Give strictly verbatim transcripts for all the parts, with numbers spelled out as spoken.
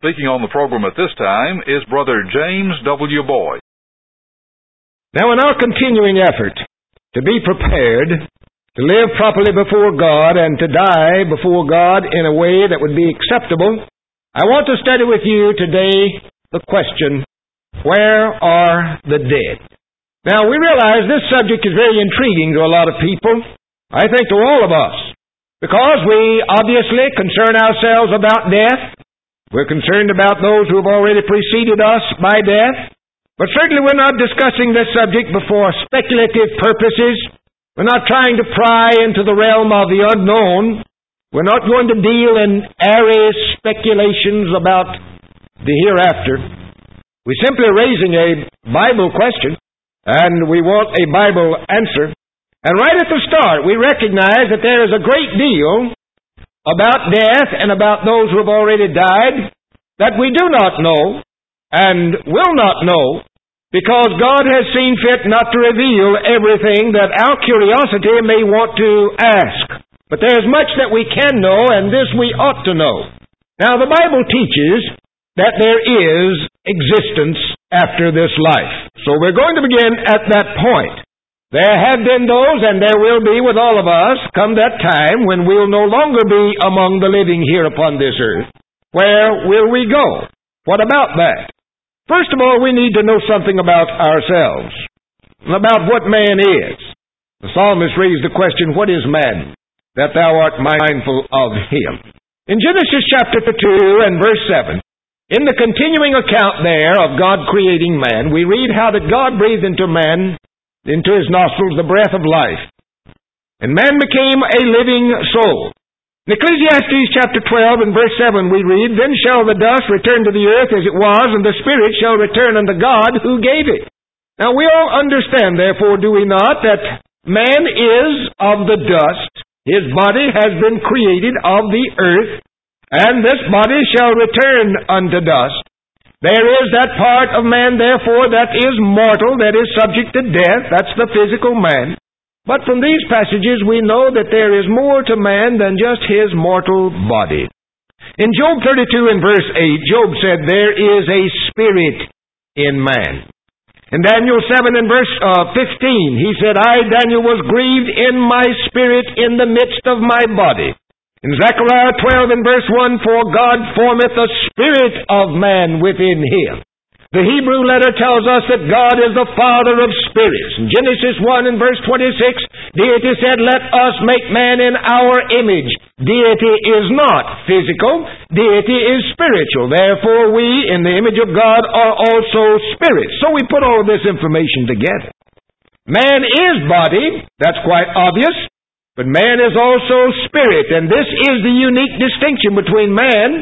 Speaking on the program at this time is Brother James W. Boyd. Now, in our continuing effort to be prepared to live properly before God and to die before God in a way that would be acceptable, I want to study with you today the question, where are the dead? Now, we realize this subject is very intriguing to a lot of people, I think to all of us, because we obviously concern ourselves about death. We're concerned about those who have already preceded us by death. But certainly we're not discussing this subject for speculative purposes. We're not trying to pry into the realm of the unknown. We're not going to deal in airy speculations about the hereafter. We're simply raising a Bible question, and we want a Bible answer. And right at the start, we recognize that there is a great deal about death and about those who have already died that we do not know and will not know, because God has seen fit not to reveal everything that our curiosity may want to ask. But there is much that we can know, and this we ought to know. Now, the Bible teaches that there is existence after this life. So we're going to begin at that point. There have been those, and there will be with all of us, come that time when we'll no longer be among the living here upon this earth. Where will we go? What about that? First of all, we need to know something about ourselves, about what man is. The psalmist raised the question, what is man, that thou art mindful of him? In Genesis chapter two and verse seven, in the continuing account there of God creating man, we read how that God breathed into man, into his nostrils, the breath of life. And man became a living soul. In Ecclesiastes chapter twelve and verse seven we read, then shall the dust return to the earth as it was, and the spirit shall return unto God who gave it. Now we all understand, therefore, do we not, that man is of the dust. His body has been created of the earth, and this body shall return unto dust. There is that part of man, therefore, that is mortal, that is subject to death. That's the physical man. But from these passages we know that there is more to man than just his mortal body. In Job thirty-two and verse eight, Job said, there is a spirit in man. In Daniel seven and verse uh, fifteen, he said, I, Daniel, was grieved in my spirit in the midst of my body. In Zechariah twelve and verse one, for God formeth a spirit of man within him. The Hebrew letter tells us that God is the Father of spirits. In Genesis one and verse twenty-six, deity said, let us make man in our image. Deity is not physical. Deity is spiritual. Therefore we, in the image of God, are also spirits. So we put all of this information together. Man is body. That's quite obvious. But man is also spirit, and this is the unique distinction between man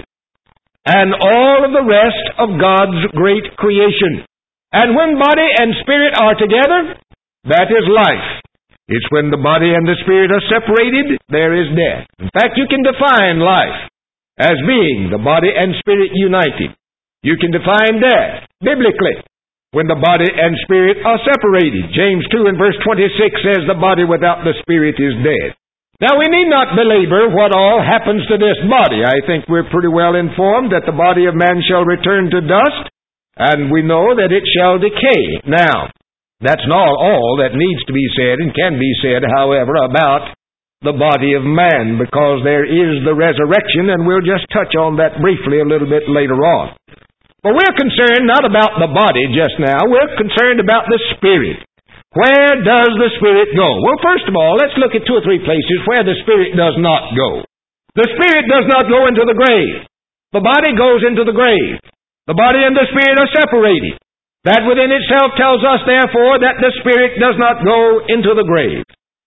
and all of the rest of God's great creation. And when body and spirit are together, that is life. It's when the body and the spirit are separated, there is death. In fact, you can define life as being the body and spirit united. You can define death biblically when the body and spirit are separated. James two and verse twenty-six says the body without the spirit is dead. Now we need not belabor what all happens to this body. I think we're pretty well informed that the body of man shall return to dust, and we know that it shall decay. Now, that's not all that needs to be said and can be said, however, about the body of man, because there is the resurrection, and we'll just touch on that briefly a little bit later on. But we're concerned not about the body just now. We're concerned about the spirit. Where does the spirit go? Well, first of all, let's look at two or three places where the spirit does not go. The spirit does not go into the grave. The body goes into the grave. The body and the spirit are separated. That within itself tells us, therefore, that the spirit does not go into the grave.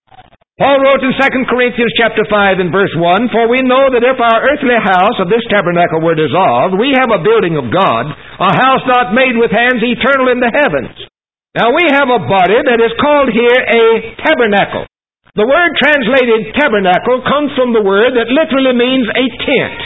Paul wrote in Second Corinthians chapter five and verse one, for we know that if our earthly house of this tabernacle were dissolved, we have a building of God, a house not made with hands, eternal in the heavens. Now we have a body that is called here a tabernacle. The word translated tabernacle comes from the word that literally means a tent.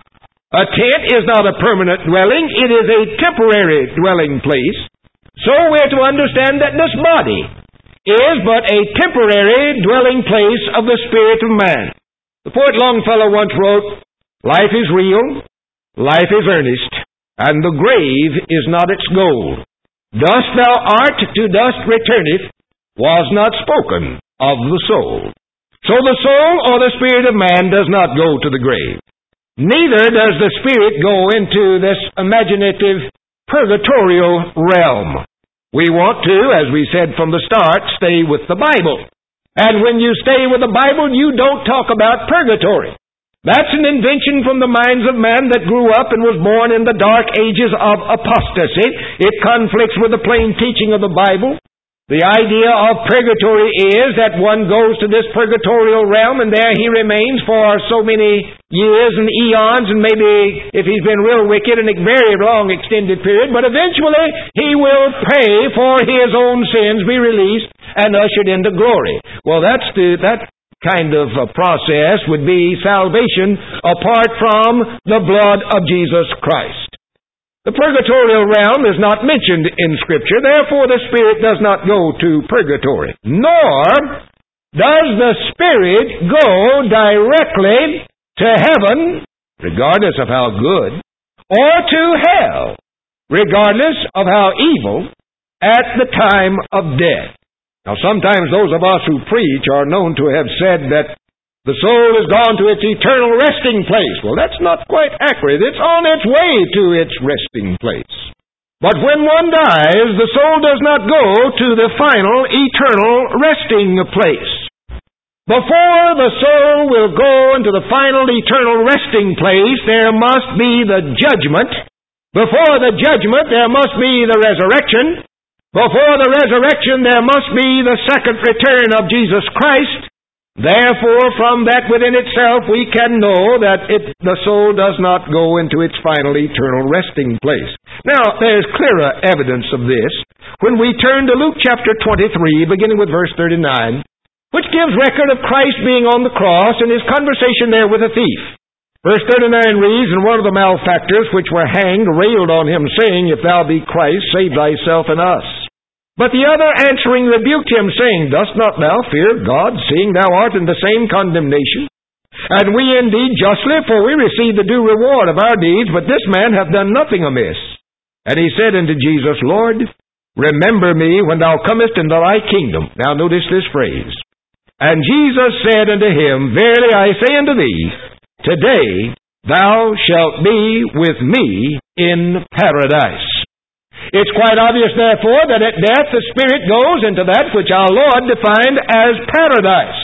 A tent is not a permanent dwelling, it is a temporary dwelling place. So we're to understand that this body is but a temporary dwelling place of the spirit of man. The poet Longfellow once wrote, life is real, life is earnest, and the grave is not its goal. Dust thou art, to dust returneth, was not spoken of the soul. So the soul or the spirit of man does not go to the grave. Neither does the spirit go into this imaginative purgatorial realm. We want to, as we said from the start, stay with the Bible. And when you stay with the Bible, you don't talk about purgatory. That's an invention from the minds of man that grew up and was born in the dark ages of apostasy. It conflicts with the plain teaching of the Bible. The idea of purgatory is that one goes to this purgatorial realm and there he remains for so many years and eons, and maybe, if he's been real wicked, in a very long extended period, but eventually he will pay for his own sins, be released, and ushered into glory. Well, that's the, that kind of a process would be salvation apart from the blood of Jesus Christ. The purgatorial realm is not mentioned in Scripture, therefore the Spirit does not go to purgatory. Nor does the Spirit go directly to heaven, regardless of how good, or to hell, regardless of how evil, at the time of death. Now sometimes those of us who preach are known to have said that the soul has gone to its eternal resting place. Well, that's not quite accurate. It's on its way to its resting place. But when one dies, the soul does not go to the final eternal resting place. Before the soul will go into the final eternal resting place, there must be the judgment. Before the judgment, there must be the resurrection. Before the resurrection, there must be the second return of Jesus Christ. Therefore, from that within itself, we can know that it, the soul does not go into its final eternal resting place. Now, there's clearer evidence of this when we turn to Luke chapter twenty-three, beginning with verse thirty-nine, which gives record of Christ being on the cross and his conversation there with a thief. Verse thirty-nine reads, "And one of the malefactors which were hanged railed on him, saying, If thou be Christ, save thyself and us. But the other answering rebuked him, saying, Dost not thou fear God, seeing thou art in the same condemnation? And we indeed justly, for we receive the due reward of our deeds, but this man hath done nothing amiss. And he said unto Jesus, Lord, remember me when thou comest into thy kingdom." Now notice this phrase. "And Jesus said unto him, Verily I say unto thee, today thou shalt be with me in paradise." It's quite obvious, therefore, that at death the spirit goes into that which our Lord defined as paradise.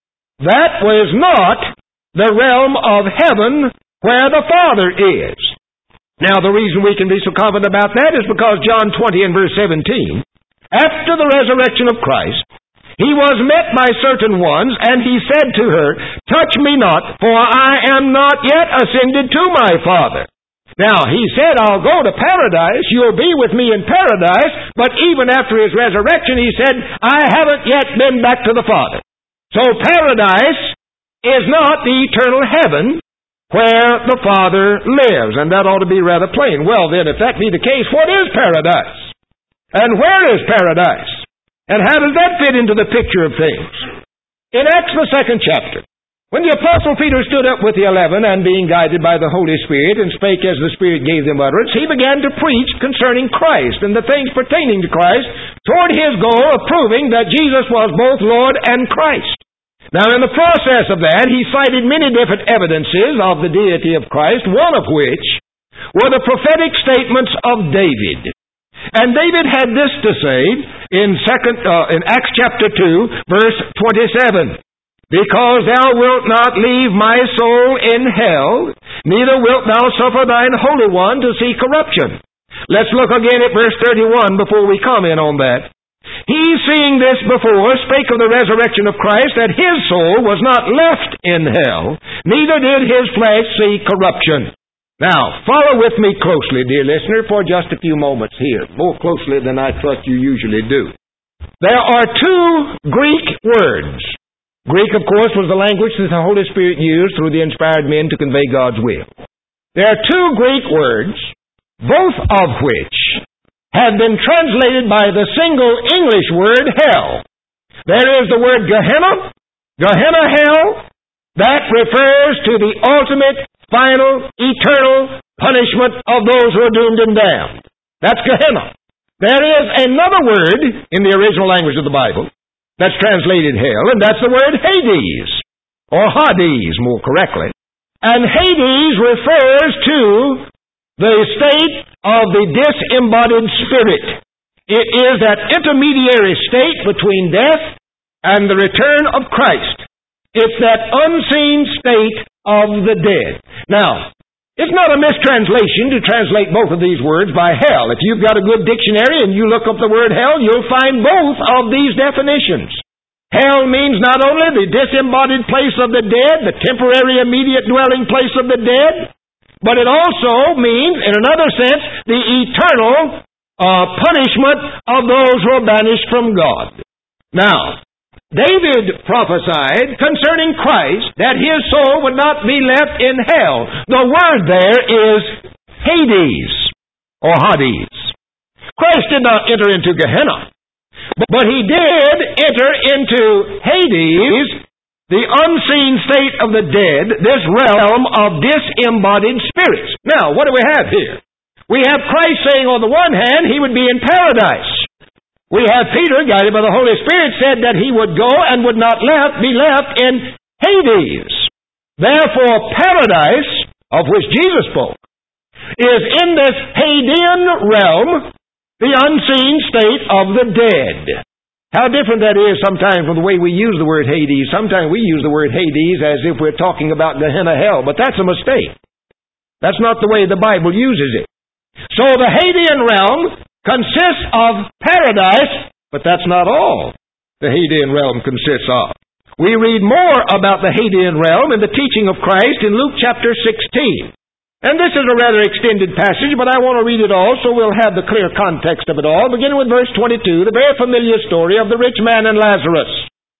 That was not the realm of heaven where the Father is. Now, the reason we can be so confident about that is because John twenty and verse seventeen, after the resurrection of Christ, he was met by certain ones, and he said to her, Touch me not, for I am not yet ascended to my Father. Now, he said, I'll go to paradise, you'll be with me in paradise, but even after his resurrection, he said, I haven't yet been back to the Father. So paradise is not the eternal heaven where the Father lives, and that ought to be rather plain. Well, then, if that be the case, what is paradise? And where is paradise? And how does that fit into the picture of things? In Acts the second chapter, when the Apostle Peter stood up with the eleven, and being guided by the Holy Spirit, and spake as the Spirit gave them utterance, he began to preach concerning Christ, and the things pertaining to Christ, toward his goal of proving that Jesus was both Lord and Christ. Now, in the process of that, he cited many different evidences of the deity of Christ, one of which were the prophetic statements of David. And David had this to say in second uh, in Acts chapter two, verse twenty-seven. Because thou wilt not leave my soul in hell, neither wilt thou suffer thine Holy One to see corruption. Let's look again at verse thirty-one before we comment on that. He, seeing this before, spake of the resurrection of Christ, that his soul was not left in hell, neither did his flesh see corruption. Now, follow with me closely, dear listener, for just a few moments here, more closely than I trust you usually do. There are two Greek words. Greek, of course, was the language that the Holy Spirit used through the inspired men to convey God's will. There are two Greek words, both of which have been translated by the single English word hell. There is the word Gehenna, Gehenna hell, that refers to the ultimate, final, eternal punishment of those who are doomed and damned. That's Gehenna. There is another word in the original language of the Bible that's translated hell, and that's the word Hades, or Hades, more correctly. And Hades refers to the state of the disembodied spirit. It is that intermediary state between death and the return of Christ. It's that unseen state of the dead. Now, it's not a mistranslation to translate both of these words by hell. If you've got a good dictionary and you look up the word hell, you'll find both of these definitions. Hell means not only the disembodied place of the dead, the temporary immediate dwelling place of the dead, but it also means, in another sense, the eternal uh, punishment of those who are banished from God. Now, David prophesied concerning Christ that his soul would not be left in hell. The word there is Hades, or Hades. Christ did not enter into Gehenna, but he did enter into Hades, the unseen state of the dead, this realm of disembodied spirits. Now, what do we have here? We have Christ saying on the one hand he would be in paradise. We have Peter, guided by the Holy Spirit, said that he would go and would not left, be left in Hades. Therefore, paradise, of which Jesus spoke, is in this Hadean realm, the unseen state of the dead. How different that is sometimes from the way we use the word Hades. Sometimes we use the word Hades as if we're talking about Gehenna hell, but that's a mistake. That's not the way the Bible uses it. So the Hadean realm consists of paradise, but that's not all the Hadean realm consists of. We read more about the Hadean realm in the teaching of Christ in Luke chapter sixteen. And this is a rather extended passage, but I want to read it all so we'll have the clear context of it all, beginning with verse twenty-two, the very familiar story of the rich man and Lazarus.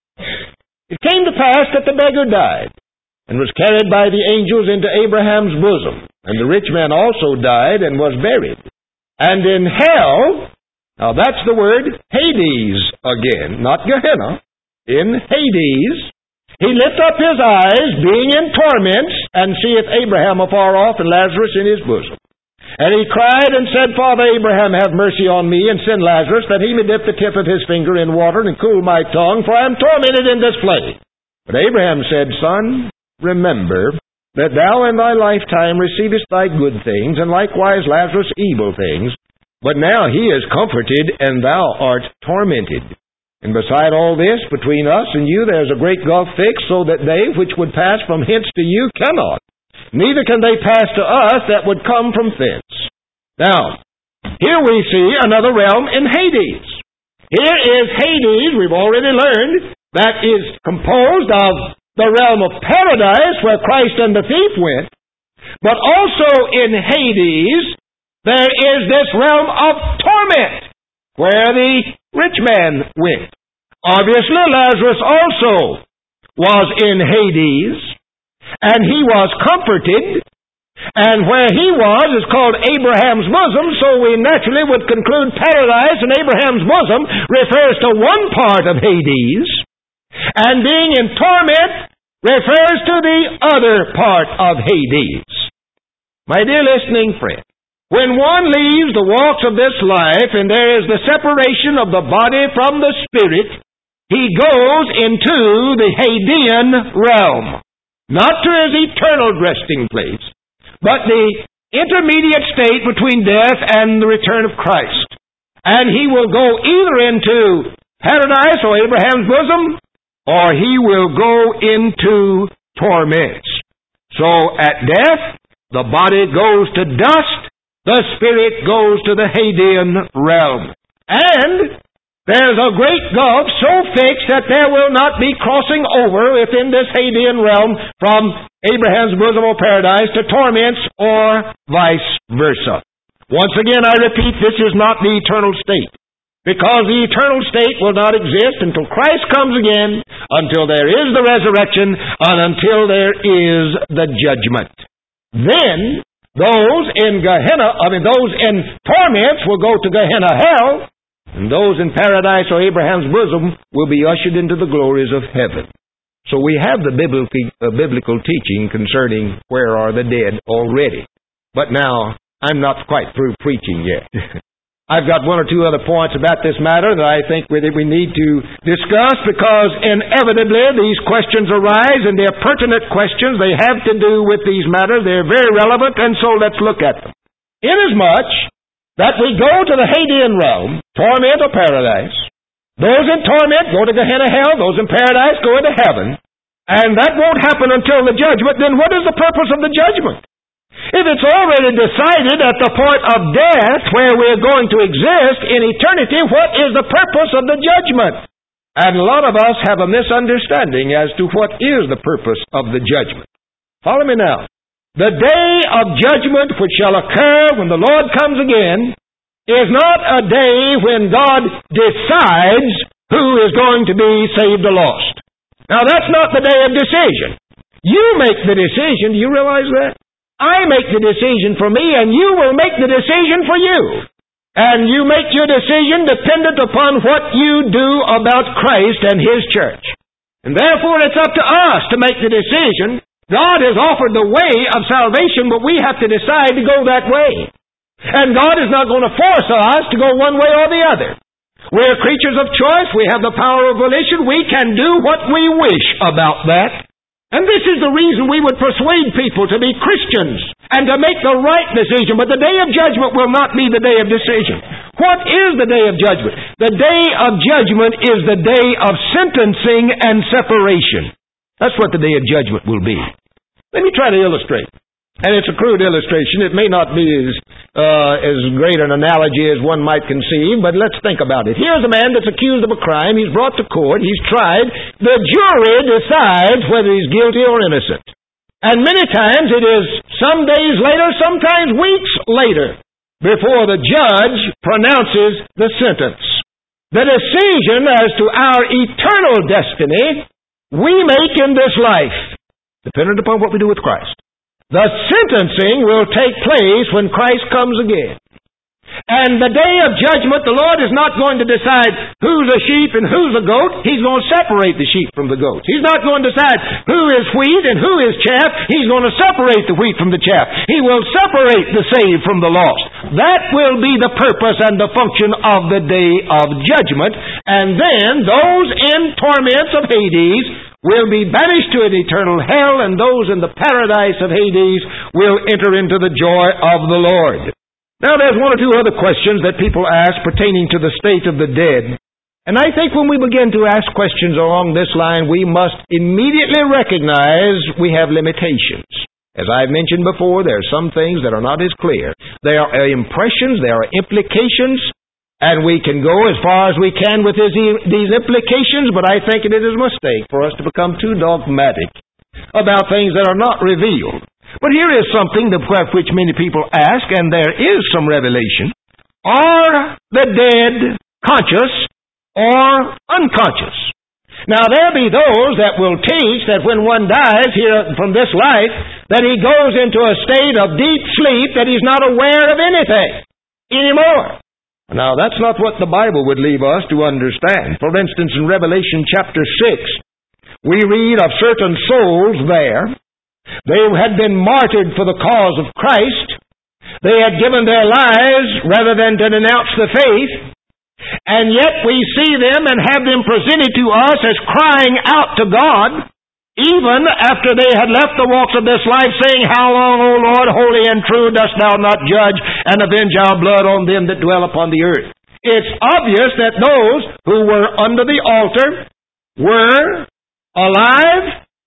It came to pass that the beggar died, and was carried by the angels into Abraham's bosom. And the rich man also died and was buried. And in hell, now that's the word Hades again, not Gehenna. In Hades, he lift up his eyes, being in torments, and seeth Abraham afar off and Lazarus in his bosom. And he cried and said, Father Abraham, have mercy on me, and send Lazarus, that he may dip the tip of his finger in water and cool my tongue, for I am tormented in this flame. But Abraham said, Son, remember that thou in thy lifetime receivest thy good things, and likewise Lazarus evil things. But now he is comforted, and thou art tormented. And beside all this, between us and you there is a great gulf fixed, so that they which would pass from hence to you cannot, neither can they pass to us that would come from thence. Now, here we see another realm in Hades. Here is Hades, we've already learned, that is composed of the realm of paradise where Christ and the thief went, but also in Hades there is this realm of torment where the rich man went. Obviously Lazarus also was in Hades, and he was comforted, and where he was is called Abraham's bosom, so we naturally would conclude paradise and Abraham's bosom refers to one part of Hades, and being in torment refers to the other part of Hades. My dear listening friend, when one leaves the walks of this life and there is the separation of the body from the spirit, he goes into the Hadean realm. Not to his eternal resting place, but the intermediate state between death and the return of Christ. And he will go either into paradise or Abraham's bosom, or he will go into torments. So at death, the body goes to dust, the spirit goes to the Hadean realm. And there's a great gulf so fixed that there will not be crossing over within this Hadean realm from Abraham's bosom or paradise to torments or vice versa. Once again, I repeat, this is not the eternal state, because the eternal state will not exist until Christ comes again, until there is the resurrection, and until there is the judgment. Then those in Gehenna, I mean those in torments will go to Gehenna hell, and those in paradise or Abraham's bosom will be ushered into the glories of heaven. So we have the biblical, uh, biblical teaching concerning where are the dead already. But now, I'm not quite through preaching yet. I've got one or two other points about this matter that I think we need to discuss, because inevitably these questions arise, and they're pertinent questions. They have to do with these matters. They're very relevant, and so let's look at them. Inasmuch that we go to the Hadean realm, torment or paradise, those in torment go to Gehenna hell, those in paradise go into heaven, and that won't happen until the judgment. Then what is the purpose of the judgment? If it's already decided at the point of death where we're going to exist in eternity, what is the purpose of the judgment? And a lot of us have a misunderstanding as to what is the purpose of the judgment. Follow me now. The day of judgment which shall occur when the Lord comes again is not a day when God decides who is going to be saved or lost. Now, that's not the day of decision. You make the decision. Do you realize that? I make the decision for me, and you will make the decision for you. And you make your decision dependent upon what you do about Christ and His church. And therefore, it's up to us to make the decision. God has offered the way of salvation, but we have to decide to go that way. And God is not going to force us to go one way or the other. We're creatures of choice. We have the power of volition. We can do what we wish about that. And this is the reason we would persuade people to be Christians and to make the right decision. But the day of judgment will not be the day of decision. What is the day of judgment? The day of judgment is the day of sentencing and separation. That's what the day of judgment will be. Let me try to illustrate. And it's a crude illustration. It may not be as, uh, as great an analogy as one might conceive, but let's think about it. Here's a man that's accused of a crime. He's brought to court. He's tried. The jury decides whether he's guilty or innocent. And many times it is some days later, sometimes weeks later, before the judge pronounces the sentence. The decision as to our eternal destiny we make in this life, dependent upon what we do with Christ. The sentencing will take place when Christ comes again. And the day of judgment, the Lord is not going to decide who's a sheep and who's a goat. He's going to separate the sheep from the goats. He's not going to decide who is wheat and who is chaff. He's going to separate the wheat from the chaff. He will separate the saved from the lost. That will be the purpose and the function of the day of judgment. And then those in torments of Hades will be banished to an eternal hell, and those in the paradise of Hades will enter into the joy of the Lord. Now, there's one or two other questions that people ask pertaining to the state of the dead. And I think when we begin to ask questions along this line, we must immediately recognize we have limitations. As I've mentioned before, there are some things that are not as clear. There are impressions, there are implications, and we can go as far as we can with this, these implications, but I think it is a mistake for us to become too dogmatic about things that are not revealed. But here is something that which many people ask, and there is some revelation. Are the dead conscious or unconscious? Now, there be those that will teach that when one dies here from this life, that he goes into a state of deep sleep, that he's not aware of anything anymore. Now, that's not what the Bible would leave us to understand. For instance, in Revelation chapter six, we read of certain souls there. They had been martyred for the cause of Christ. They had given their lives rather than to denounce the faith. And yet we see them and have them presented to us as crying out to God, even after they had left the walks of this life, saying, "How long, O Lord, holy and true, dost thou not judge and avenge our blood on them that dwell upon the earth?" It's obvious that those who were under the altar were alive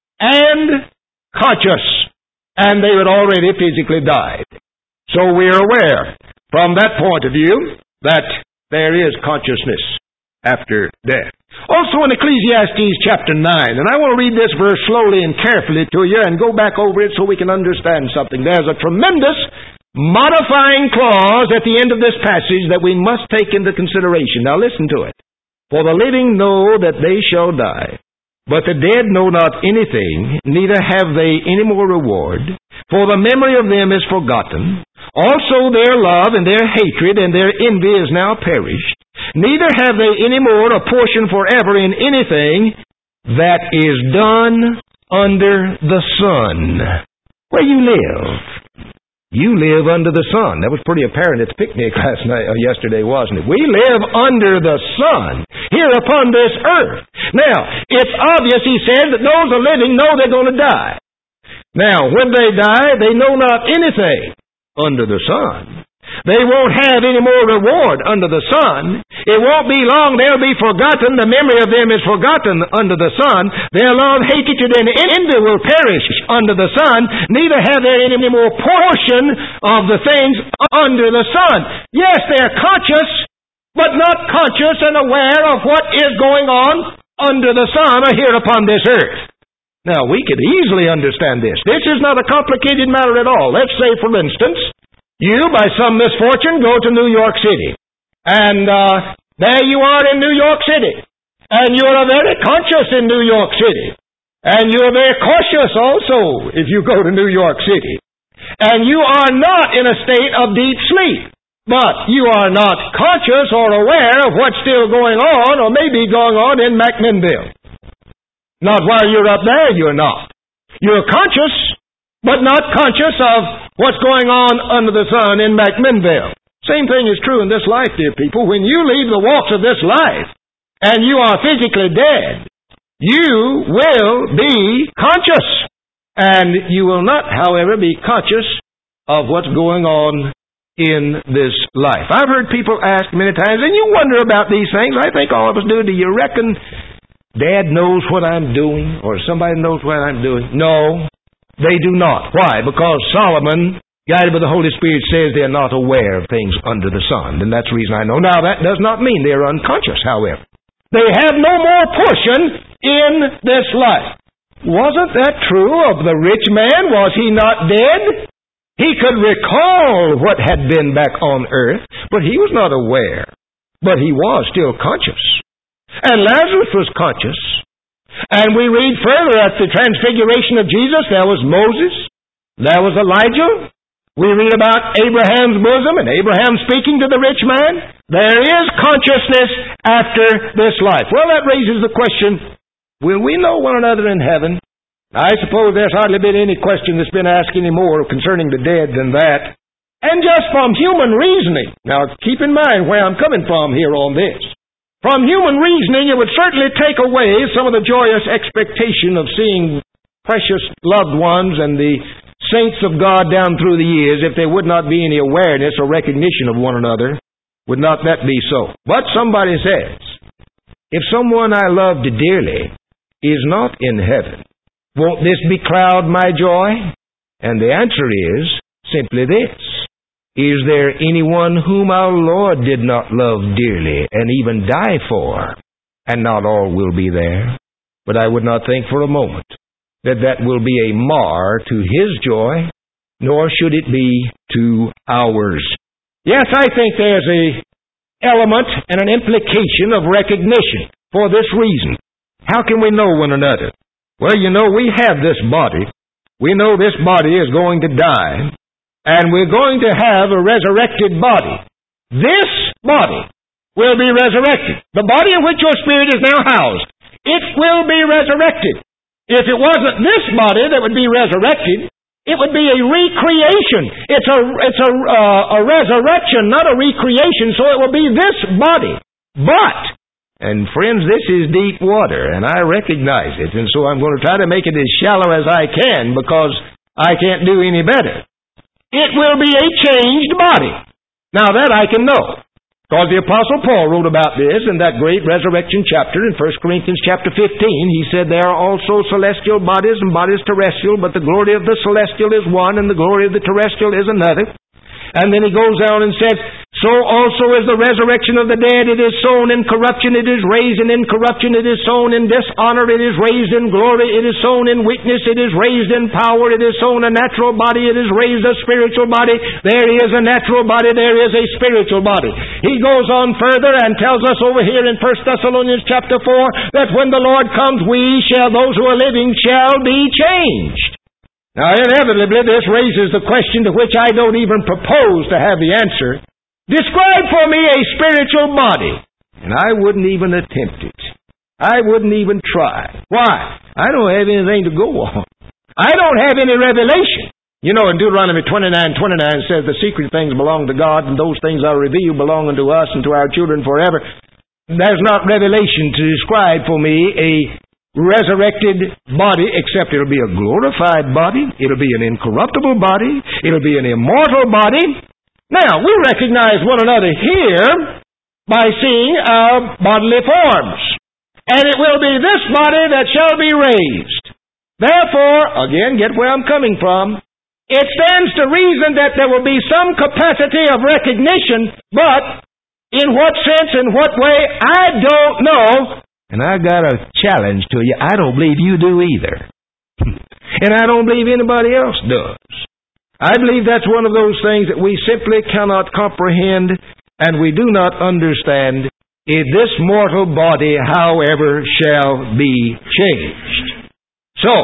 and conscious, and they had already physically died. So we are aware from that point of view that there is consciousness after death. Also in Ecclesiastes chapter nine, and I want to read this verse slowly and carefully to you and go back over it so we can understand something. There's a tremendous modifying clause at the end of this passage that we must take into consideration. Now listen to it. For the living know that they shall die, but the dead know not anything, neither have they any more reward, for the memory of them is forgotten. Also their love and their hatred and their envy is now perished. Neither have they any more a portion forever in anything that is done under the sun. Where you live, You live under the sun. That was pretty apparent at the picnic last night, or yesterday, wasn't it? We live under the sun here upon this earth. Now, it's obvious, he said, that those who are living know they're going to die. Now, when they die, they know not anything under the sun. They won't have any more reward under the sun. It won't be long they'll be forgotten. The memory of them is forgotten under the sun. Their love, hatred, and envy will perish under the sun. Neither have they any more portion of the things under the sun. Yes, they're conscious, but not conscious and aware of what is going on under the sun or here upon this earth. Now, we could easily understand this. This is not a complicated matter at all. Let's say, for instance, you, by some misfortune, go to New York City. And uh, there you are in New York City. And you are very conscious in New York City. And you are very cautious also if you go to New York City. And you are not in a state of deep sleep. But you are not conscious or aware of what's still going on or may be going on in McMinnville. Not while you're up there, you're not. You're conscious, but not conscious of what's going on under the sun in McMinnville. Same thing is true in this life, dear people. When you leave the walks of this life, and you are physically dead, you will be conscious. And you will not, however, be conscious of what's going on in this life. I've heard people ask many times, and you wonder about these things. I think all of us do. Do you reckon Dad knows what I'm doing, or somebody knows what I'm doing? No, they do not. Why? Because Solomon, guided by the Holy Spirit, says they're not aware of things under the sun. And that's the reason I know. Now, that does not mean they're unconscious, however. They have no more portion in this life. Wasn't that true of the rich man? Was he not dead? He could recall what had been back on earth, but he was not aware. But he was still conscious. And Lazarus was conscious. And we read further at the transfiguration of Jesus, there was Moses, there was Elijah. We read about Abraham's bosom and Abraham speaking to the rich man. There is consciousness after this life. Well, that raises the question, will we know one another in heaven? I suppose there's hardly been any question that's been asked any more concerning the dead than that. And just from human reasoning, now keep in mind where I'm coming from here on this. From human reasoning, it would certainly take away some of the joyous expectation of seeing precious loved ones and the saints of God down through the years if there would not be any awareness or recognition of one another. Would not that be so? But somebody says, if someone I loved dearly is not in heaven, won't this becloud my joy? And the answer is simply this. Is there anyone whom our Lord did not love dearly and even die for? And not all will be there. But I would not think for a moment that that will be a mar to His joy, nor should it be to ours. Yes, I think there's a element and an implication of recognition for this reason. How can we know one another? Well, you know, we have this body. We know this body is going to die. And we're going to have a resurrected body. This body will be resurrected. The body in which your spirit is now housed, it will be resurrected. If it wasn't this body that would be resurrected, it would be a recreation. It's a, it's a, uh, a resurrection, not a recreation, so it will be this body. But, and friends, this is deep water, and I recognize it, and so I'm going to try to make it as shallow as I can because I can't do any better. It will be a changed body. Now that I can know. Because the Apostle Paul wrote about this in that great resurrection chapter in First Corinthians chapter fifteen. He said there are also celestial bodies and bodies terrestrial, but the glory of the celestial is one and the glory of the terrestrial is another. And then he goes down and said, so also is the resurrection of the dead. It is sown in corruption, it is raised in incorruption. It is sown in dishonor, it is raised in glory. It is sown in weakness, it is raised in power. It is sown a natural body, it is raised a spiritual body. There is a natural body, there is a spiritual body. He goes on further and tells us over here in First Thessalonians chapter four that when the Lord comes, we shall, those who are living, shall be changed. Now, inevitably, this raises the question to which I don't even propose to have the answer. Describe for me a spiritual body. And I wouldn't even attempt it. I wouldn't even try. Why? I don't have anything to go on. I don't have any revelation. You know, in Deuteronomy twenty-nine twenty-nine says the secret things belong to God, and those things are revealed belong unto us and to our children forever. There's not revelation to describe for me a resurrected body, except it'll be a glorified body, it'll be an incorruptible body, it'll be an immortal body. Now, we recognize one another here by seeing our bodily forms. And it will be this body that shall be raised. Therefore, again, get where I'm coming from, it stands to reason that there will be some capacity of recognition, but in what sense, in what way, I don't know. And I got a challenge to you. I don't believe you do either. And I don't believe anybody else does. I believe that's one of those things that we simply cannot comprehend, and we do not understand. If this mortal body, however, shall be changed. So,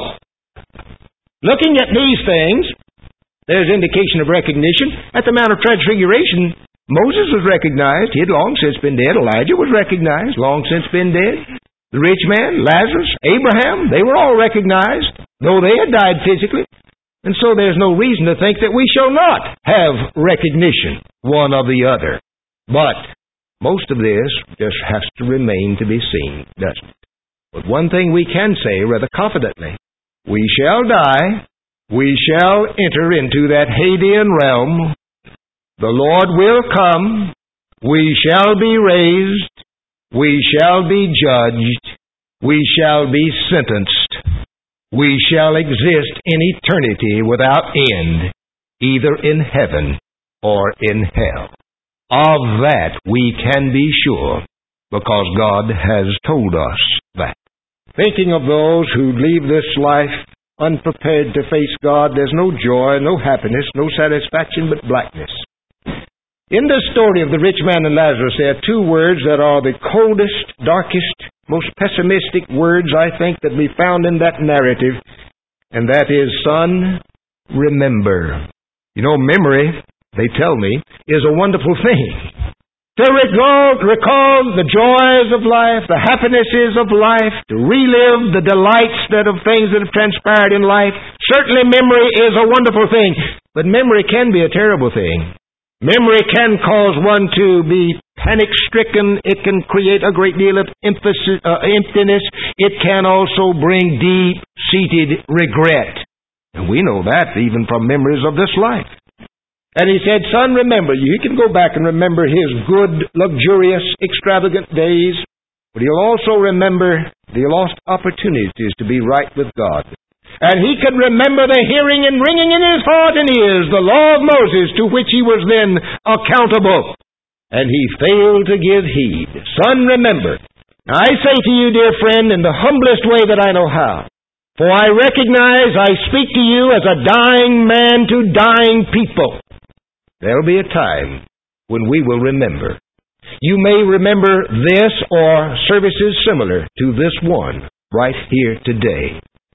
looking at these things, there's indication of recognition. At the Mount of Transfiguration, Moses was recognized. He had long since been dead. Elijah was recognized, long since been dead. The rich man, Lazarus, Abraham, they were all recognized, though they had died physically. And so there's no reason to think that we shall not have recognition, one of the other. But most of this just has to remain to be seen, doesn't it? But one thing we can say rather confidently, we shall die, we shall enter into that Hadean realm, the Lord will come, we shall be raised, we shall be judged, we shall be sentenced, we shall exist in eternity without end, either in heaven or in hell. Of that we can be sure, because God has told us that. Thinking of those who leave this life unprepared to face God, there's no joy, no happiness, no satisfaction, but blackness. In the story of the rich man and Lazarus, there are two words that are the coldest, darkest, most pessimistic words, I think, that we found in that narrative, and that is, son, remember. You know, memory, they tell me, is a wonderful thing. To recall, recall the joys of life, the happinesses of life, to relive the delights that of things that have transpired in life. Certainly memory is a wonderful thing, but memory can be a terrible thing. Memory can cause one to be panic-stricken. It can create a great deal of emphasis, uh, emptiness. It can also bring deep-seated regret. And we know that even from memories of this life. And he said, son, remember, you can go back and remember his good, luxurious, extravagant days, but he'll also remember the lost opportunities to be right with God. And he could remember the hearing and ringing in his heart and ears, the law of Moses, to which he was then accountable. And he failed to give heed. Son, remember. Now, I say to you, dear friend, in the humblest way that I know how, for I recognize I speak to you as a dying man to dying people. There'll be a time when we will remember. You may remember this or services similar to this one right here today.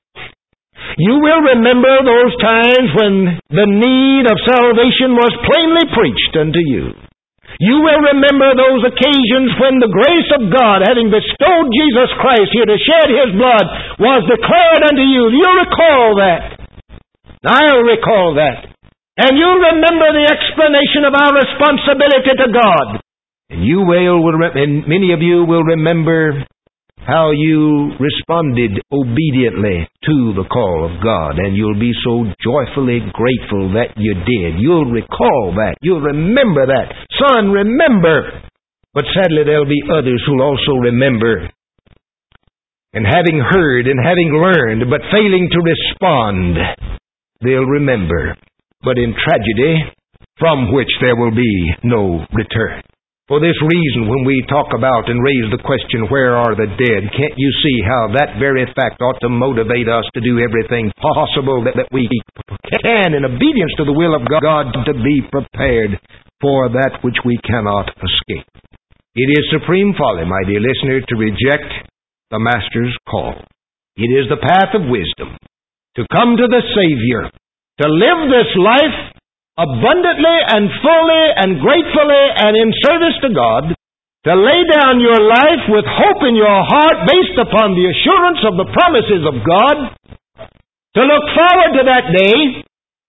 You will remember those times when the need of salvation was plainly preached unto you. You will remember those occasions when the grace of God, having bestowed Jesus Christ here to shed His blood, was declared unto you. You'll recall that. I'll recall that. And you'll remember the explanation of our responsibility to God. And you will, and many of you will remember how you responded obediently to the call of God. And you'll be so joyfully grateful that you did. You'll recall that. You'll remember that. Son, remember. But sadly, there'll be others who'll also remember. And having heard and having learned, but failing to respond, they'll remember. But in tragedy, from which there will be no return. For this reason, when we talk about and raise the question, where are the dead? Can't you see how that very fact ought to motivate us to do everything possible that, that we can in obedience to the will of God to be prepared for that which we cannot escape? It is supreme folly, my dear listener, to reject the Master's call. It is the path of wisdom to come to the Savior, to live this life abundantly and fully and gratefully and in service to God, to lay down your life with hope in your heart based upon the assurance of the promises of God, to look forward to that day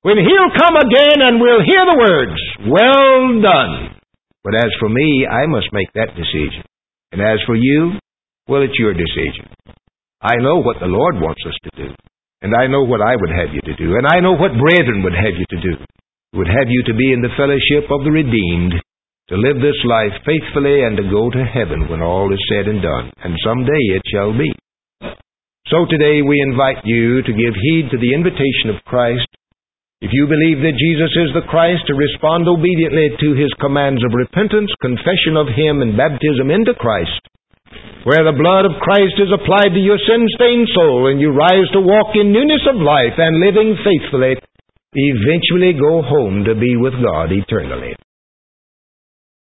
when He'll come again and we'll hear the words, "Well done." But as for me, I must make that decision. And as for you, well, it's your decision. I know what the Lord wants us to do. And I know what I would have you to do. And I know what brethren would have you to do. Would have you to be in the fellowship of the redeemed, to live this life faithfully and to go to heaven when all is said and done. And someday it shall be. So today we invite you to give heed to the invitation of Christ. If you believe that Jesus is the Christ, to respond obediently to His commands of repentance, confession of Him, and baptism into Christ, where the blood of Christ is applied to your sin-stained soul, and you rise to walk in newness of life and living faithfully, eventually go home to be with God eternally.